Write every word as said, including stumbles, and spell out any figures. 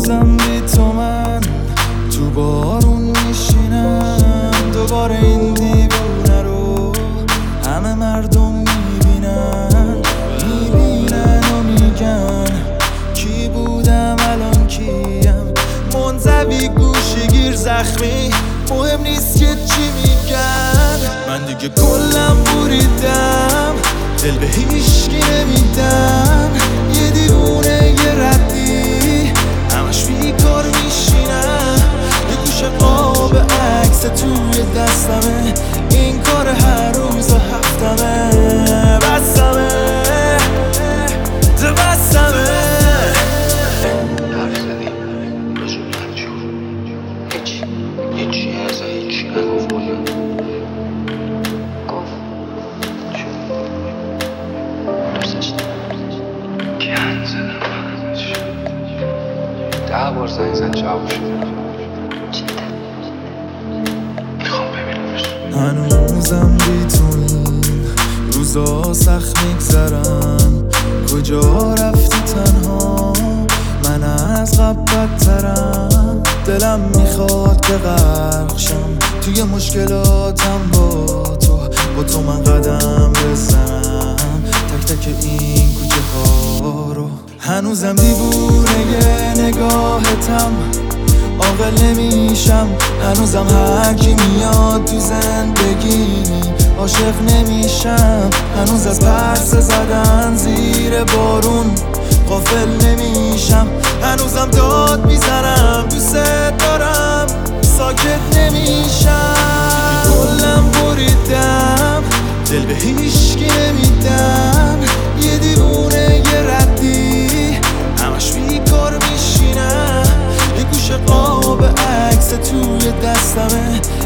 هنوزم بی تو من تو بارون میشینم، دوباره این دیوونه رو همه مردم میبینن میبینن و میگن کی بودم الان کیم، منزوی گوشگیر زخمی مهم نیست که چی میگن. من دیگه کلم بریدم، دل به هیچکی نمیدم، یه دیوونه یه ردی همش بیکار میشینم، یه گوشه قاب عکس توی دستمه، این کار هر روز و هفتمه. بستمه ده بستمه حرف زدیم بزرگ منجور هیچی هیچی هزا هیچی نگفت بودیم گفت چون دوستش دارم گند زدم بقیدش ده بار زنگ زن جواب شده جدا میخوام ببینمش. هنوزم بی تو این روزا سخت میگذرم، کجا رفتی تنها من از قبل بدترم، دلم میخواد که غرق شم توی مشکلاتم، با تو با تو من قدم بزنم تک تک این کوچه ها رو. هنوزم دیوونه نگاهتم، عاقل نمیشم، هنوزم هر کی میاد تو زندگی عاشق نمیشم، هنوز از پرسه زدن زیر بارون غافل نمیشم، هنوزم داد میزنم دوست دارم ساکت نمیشم. کلم بریدم، دل به هیچکی نمیدم، یه دیوونه یه ردی همش بیکار میشینم، یه گوشه قاب عکس توی دستمه،